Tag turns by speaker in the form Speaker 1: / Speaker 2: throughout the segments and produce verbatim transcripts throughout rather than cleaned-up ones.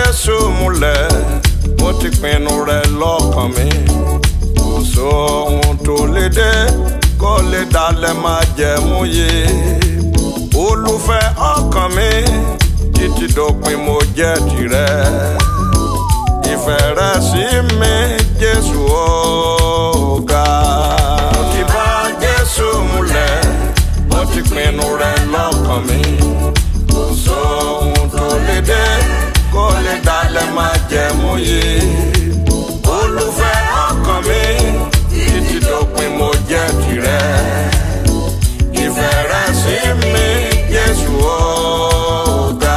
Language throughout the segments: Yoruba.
Speaker 1: Jésù múlẹ̀, mo ti pinnu rẹ̀ lọ́kàn mi. Kò sóhun tó lè dé kó lè dalẹ̀ májẹ̀mú yìí. Olùfẹ́ ọkàn mi, títí dópin mo jẹ́ tirẹ̀. Ìfẹ́ rẹ sí mi, Jésù ọ̀gá. Mo ti bá Jésù múlẹ̀, mo ti pinnu rẹ̀ lọ́kàn mi. Kò sóhun tó lè dé kó lè dalẹ̀ májẹ̀mú yìí. Olùfẹ́ ọkàn mi, títí dópin mo jẹ́ tirẹ̀. Ìfẹ́ rẹ sí mi, Jésù ọ̀gá.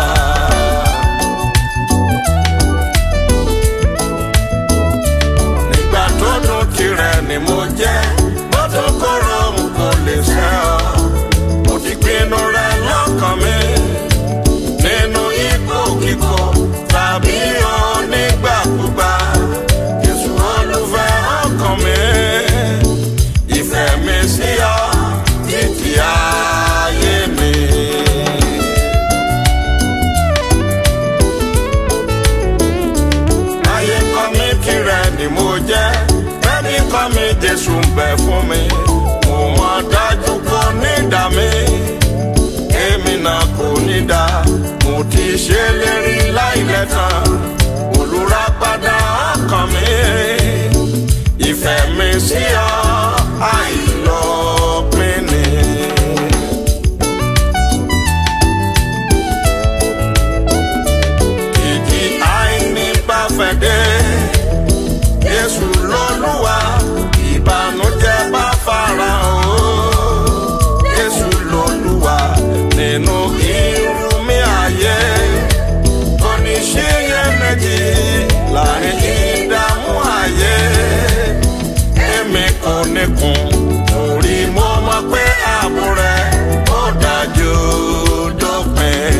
Speaker 1: Nígbà tó dùn tirẹ̀ ni mo jẹ́, bó tó kóró n kò lè ṣẹ́ ọ. Mo ti pinnu rẹ̀ lọ́kàn mi, nínú ipò kíkọ tàbí onígbàkúgbà. Jésù olùfẹ́ ọkàn mi, ìfẹ́ mi sí ọ títí ayé mi. Ayé kọ̀ mí tirẹ̀ ni mo jẹ́, ẹni kọ̀ mí Jésù ń bẹ fún mi. Mo mọ̀ dájú kò ní dà mí, èmi náà kò ní dà. Mo ti ṣèlérí láìlẹ́tàn, olùràpadà ọkàn mi. Ìfẹ́ mi sí ọ àìlópin ni. Ìjì àìní bá fẹ́ dé, Jésù lolúwa. Ìbànújẹ́ bá farahàn o, Jésù lolúwa. Nínú irú mi ayé, kò ní ṣiyèméjì láàrin ìdààmú ayé. Èmi kò ní kùn, torí mo mọ̀ pé ààbò rẹ̀ ó dájú dópin.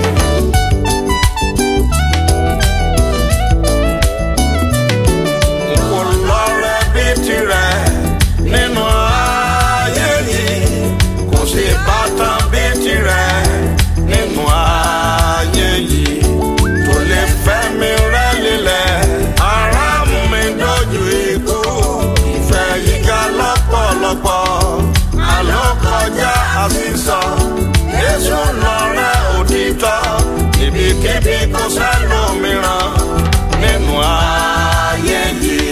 Speaker 1: N kò lọ́rẹ́ bí tirẹ̀ nínú ayé yìí, kò sí bàtàn bí tirẹ̀ nínú ayé yìí, tó lè fẹ́ mi rẹ́ lílẹ̀. Ara mi dojú ikú, ìfẹ́ yìí ga lọ́pọ̀lọpọ̀, àlọ́ kọjá àsísọ. Jésù lọ̀rẹ́ òtítọ́, ibikíbi kò sẹ́lòmíràn nínú ayé yìí.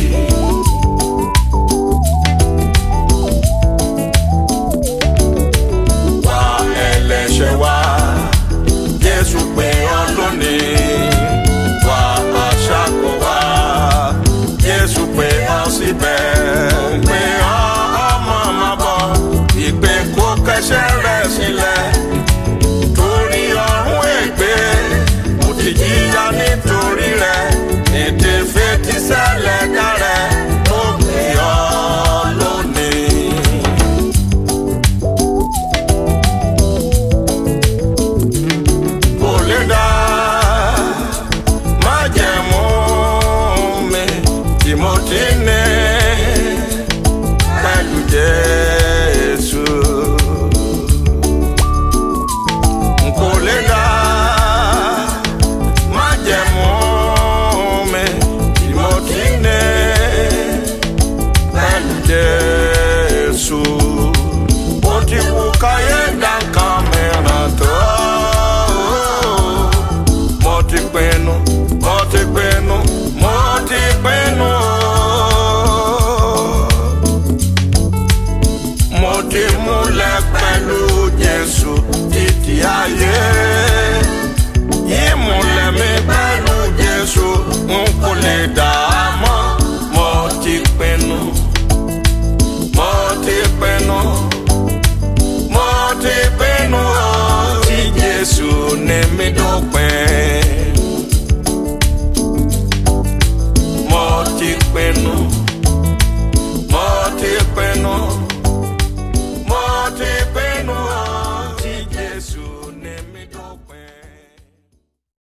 Speaker 1: Wá ẹlẹ́ṣẹ̀ wá, Jésù pè ọ́ lónìí. Wá aṣáko wá, Jésù pè ọ́ síbẹ̀. Ó pè ọ́ ọmọ máa bọ̀, ìpè kó kẹ́sẹ̀ rẹ̀ sílẹ̀. Torí ọ̀run ègbé, mo ti jìyà nítorí rẹ̀. Ètè fetísẹ́lẹ̀ dárẹ̀, ó pè ọ́ lónìí. Kò lè dá májẹ̀mú mi tí mo ti ní pẹ̀lú Jésù. N kò lè dá májẹ̀mú mi tí mo ti ní pẹ̀lú Jésù. Ó ti wù káyé dá nǹkan mìíràn tó. Mo ti pinnu, mo ti pinnu, mo ti pinnu. Mo ti múlẹ̀ pẹ̀lú Jésù títí ayé. Ìmúlẹ̀ mi pẹ̀lú Jésù n kò lè dá